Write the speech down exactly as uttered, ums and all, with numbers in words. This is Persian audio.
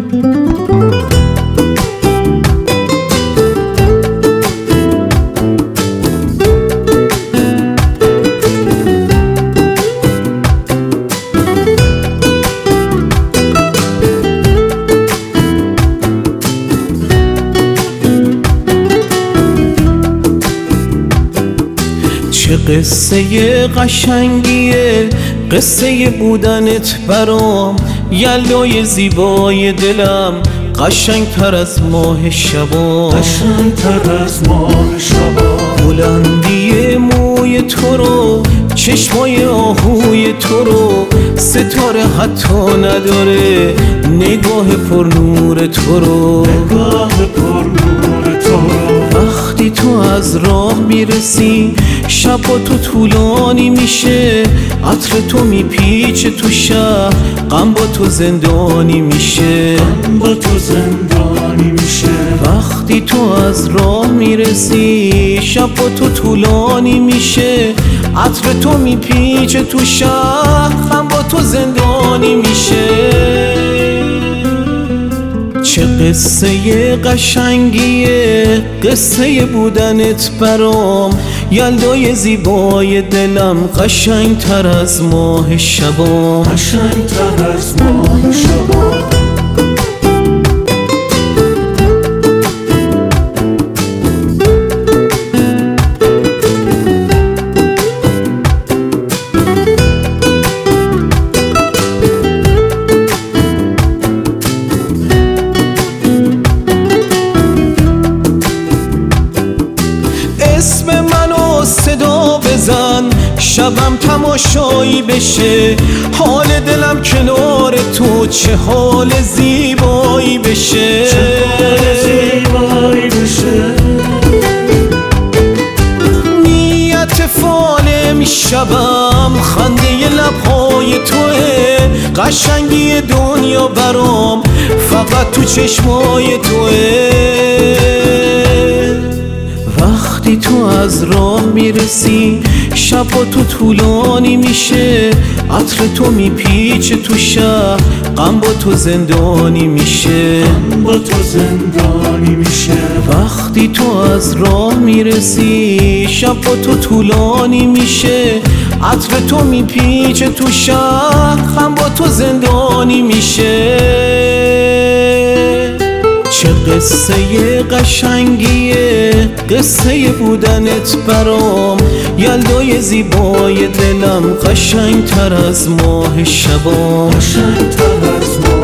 چه قصه قشنگیه قصه بودنت برام، یلدای زیبای دلم قشنگتر از ماه شبا، قشنگتر از ماه شبا. بلندی موی تو رو، چشمای آهوی تو رو، ستاره حتی نداره نگاه پر نور تو رو، نگاه پر نور تو رو. وقتی تو از راه میرسی شب با تو طولانی میشه، عطر تو میپیچه تو شهر، غم با تو زندانی میشه، غم با تو زندانی میشه. وقتی تو از راه میرسی شب با تو طولانی میشه، عطر تو میپیچه تو شهر، غم با تو زندانی میشه. چه قصه قشنگیه قصه بودنت برام، یلدای زیبای دلم قشنگتر از ماه شبا، قشنگتر از ماه شبا. اسم منو صدا بزن شبم تماشایی بشه، حال دلم کنار تو چه حال زیبایی بشه، چه حال زیبایی بشه. نیت فال شبم خنده لبهای توه، قشنگی دنیا برام فقط تو چشمای توه. وقتی تو از راه میرسی شب با تو طولانی میشه، عطر تو میپیچه تو شهر، غم با تو زندانی میشه، غم با تو زندانی میشه. وقتی تو از راه میرسی شب با تو طولانی میشه، عطر تو میپیچه تو شهر، غم با تو زندانی میشه. چه قصه قشنگیه قصه بودنت برام، یلدای زیبای دلم قشنگتر از ماه شبا، قشنگتر از ماه